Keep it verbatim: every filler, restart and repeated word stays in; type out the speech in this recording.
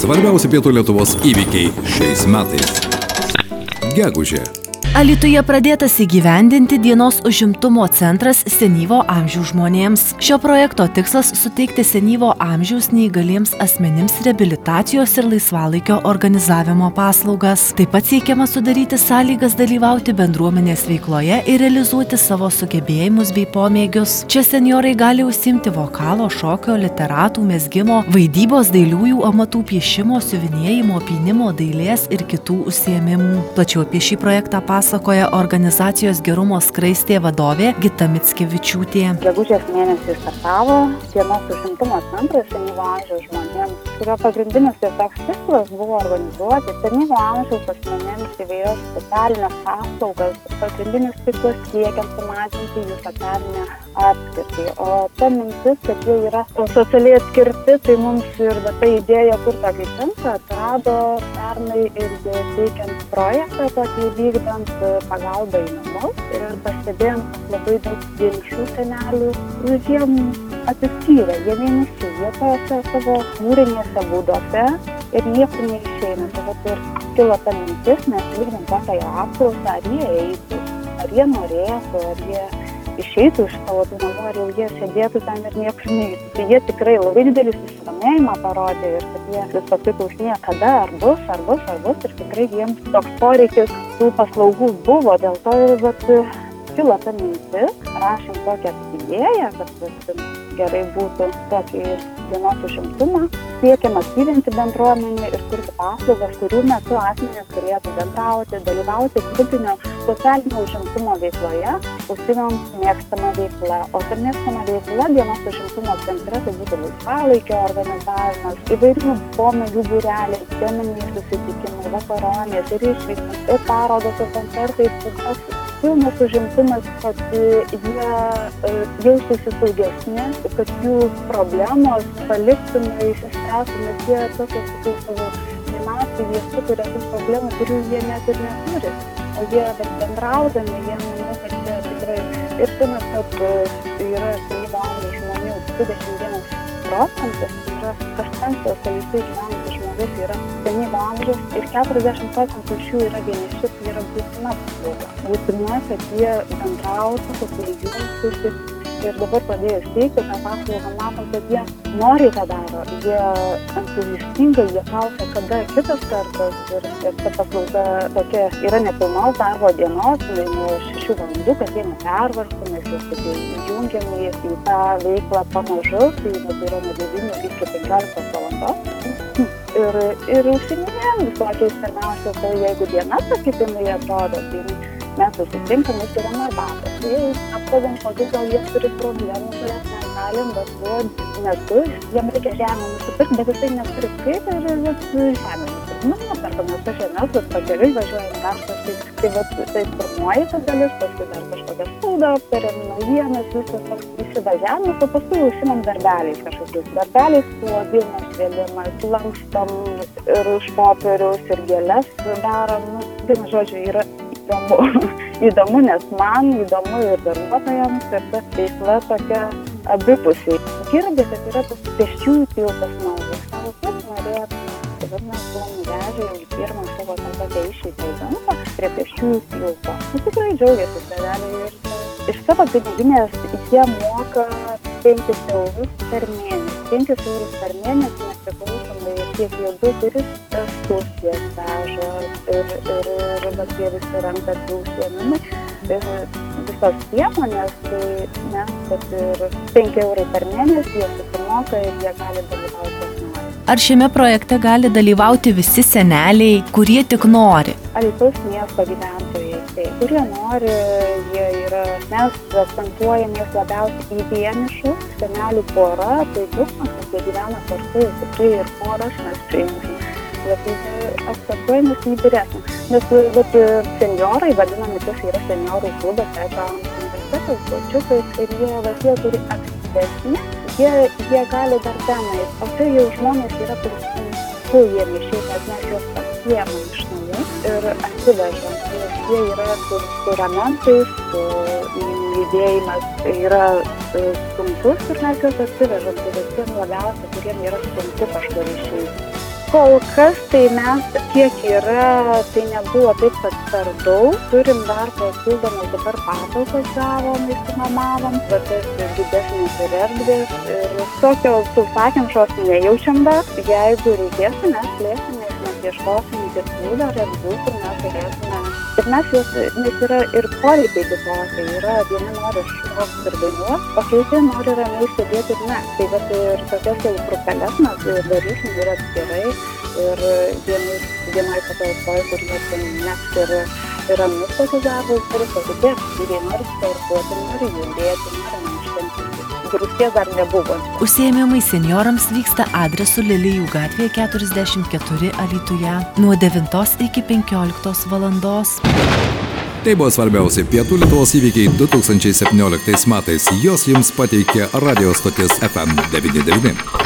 Svarbiausi Pietų Lietuvos įvykiai šiais metais. Gegužė. Alytuje pradėtas įgyvendinti dienos užimtumo centras senyvo amžiaus žmonėms. Šio projekto tikslas suteikti senyvo amžiaus neįgaliems asmenims reabilitacijos ir laisvalaikio organizavimo paslaugas. Taip pat siekiama sudaryti sąlygas dalyvauti bendruomenės veikloje ir realizuoti savo sugebėjimus bei pomėgius. Čia senjorai gali užsiimti vokalo, šokio, literatų, mezgimo, vaidybos, dailiųjų amatų, piešimo, siuvinėjimo, pynimo, dailės ir kitų užsiėmimų. Plačiau apie šį projektą pasakoja organizacijos Gerumo skraistė vadovė Gita Mickevičiūtė. Gegužės mėnesį startavo dienos užimtumo centras senyvo amžiaus žmonėms, kurio pagrindinis tiesiog tikslas buvo organizuoti senyvo amžiaus asmenėms įvairias socialinės paslaugas. Pagrindinis tikslas siekiant sumažinti jų socialinę atskirtį. O ta mintis, kad jie yra socialiai atskirti, tai mums ir ta idėja, kur tokį centrą atrado pernai ir teikiant projektą tokį vykdant pagalbą į namus ir pastebėjom labai daug vienišų senelių, jiem atsiskyrė, jie vieniši, jie tose savo mūrinėse būdose ir niekur neišeina. Tai vat ir kilo ta mintis, mes vykdėm tokią apklausą, ar jie eitų, ar jie norėtų, ar jie išeitų iš savo tų namų, ar jau jie sėdėtų ten ir niekur neįtų. Tai jie tikrai labai didelį susidomėjimą parodė ir kad jie vis paskui klausinėjo, kada, ar bus, ar bus, ar bus, ir tikrai jiems toks poreikis tų paslaugų buvo. Dėl to ir vat, kilo ta mintis, rašėm tokią idėją, kad vat, gerai būtų tokį dienos užimtumą, siekiam aktyvinti bendruomenę ir kurti paslaugas, kurių metu asmenys turėtų bendrauti, dalyvauti grupinio socialinio užimtumo veikloje, užsiimam mėgstamą veiklą. O ta mėgstama veikla dienos užimtumo centre tai būtų laisvalaikio organizavimas, įvairių pomėgių būreliai, teminiai susitikimai, vakaronės ir išvykos, ir parodos, ir koncertai, ir pilnas užimtumas, kad jie jaustųsi saugesni, kad jų problemos paliktume, išspręstume, nes jie tokios su savo šeimasi, jie sukuria tų problemų, kurių jie net ir neturi. O jie bendraudami, jie manau, kad jie tikrai ir tuomet, kad yra senyvo amžiaus žmonių dvidešimt vienas procentas, yra kažkas Alytuje gyvenantis žmogus yra senyvo amžiaus ir keturiasdešimt procentų iš jų yra vieniši, tai yra būtina paslauga. Būtina, kad jie bendrautų, kad jie jungtųsi. Ir dabar pradėjus teikti tą paslaugą, matom, kad jie noriai tą daro, jie entuziastingai, jie klausia, kada kitas kartas ir, ir ta paslauga tokia yra nepilnos darbo dienos, nuo šešių valandų, kad jie nepervarstų, nes jie taip įjungiami į tą veiklą pamažu, tai yra nuo devynių iki penkioliktos valandos. Ir, ir užsiminėjom visokiais pirmiausia, tai jeigu diena sakytinai atrodo, tai mes susitinkam ir turim arbatą. Tai apkalbam, kokius gal jie turi problemų, kurias mes galim, bet buvo metu, jiem reikia žemę nusipirkti, bet jisai neturi kaip ir vat, žemę nusipirkti. Nu, neperkam mes tą žemės, bet pakeliui važiuojam karštas. Tai, tai, vat, tai pirmoji ta dalis, paskui dar kažkokią spaudą aptariam, naujienas, visas įsivažiavimas, o paskui užsimam darbeliais kažkokius. Darbeliais su vilnos vėlimas, lankstom ir už popieriaus ir gėles darom. Nu, vienu žodžiu, yra įdomu. Įdomu, nes man įdomu ir darbuotojams, ir ta veikla tokia abipusiai. Girdė, kad yra tas pėsčiųjų tiltas naujas. Savo kaip norėtų. Dabar mes buvom nuvežę jau į pirmą savo tam tokią išeitą į gamtą prie pėsčiųjų tilto. Nu, tikrai džiaugiasi tėveliai ir iš savo piniginės jie moka penkis eurus per mėnesį. penkis eurus per mėnesį nepriklausomai kiek jie du turi ekskursijas veža ir, ir, ir, ir jie visi renka tų užsiėmimai. Ir visos priemonės, tai mes, kad ir penki eurai per mėnesį jie susimoka ir jie gali dalyvauti. Ar šiame projekte gali dalyvauti visi seneliai, kurie tik nori? Alytaus miesto gyventojai, tai kurie nori, jie yra, mes akcentuojamės labiausiai į vienišus senelių porą, tai džiaugsmas, kad jie gyvena kartu, tikrai ir poras mes priimsim. Bet akcentuojamės į vyresnį, nes vat, senjorai, vadinami, tas yra seniorų klubas, trečio amžiaus universitetas, balčiukai, ir jie, vat, jie turi aktyvesnį, jie, jie gali dar tenai, o tai jau žmonės yra prisijungti, jie išeina, nes mes juos pasiemam iš namų ir atsivežam, nes jie yra su, su remontais, su judėjimas yra sunkus ir mes juos atsivežam, tai visiems labiausiai, kuriem yra sunku kažkur išeiti. Kol kas tai mes kiek yra, tai nebuvo taip, kad per daug. Turim dar papildomas dabar patalpas gavom, išsinuomavom, bet tas didesnis ir erdvės. Ir tokio sausakimšos nejaučiam dar. Jeigu reikės, mes plėsimės, mes ieškosim kitų dar erdvių, kur mes galėsime. Ir mes juos, nes yra ir poreikiai kitokie, yra vieni nori šokti ir dainuoti, o kiti nori ramiai sėdėti ir ne. Tai vat ir tokias jau grupeles mes darysim ir atskirai ir vienai, vienai patalpoj, kur jie ten nes ir, ir ramus tokius darbus turi pasidėti, ir jie nori sportuoti, nori judėti, nori miškinti. Grūsties dar nebuvo. Užsiėmimai senjorams vyksta adresu Lilijų gatvėje keturiasdešimt keturi Alytuje nuo devintos iki penkioliktos valandos. Tai buvo svarbiausi Pietų Lietuvos įvykiai du tūkstančiai septynioliktais metais. Jos jums pateikė radio stotis F M devyni devyni.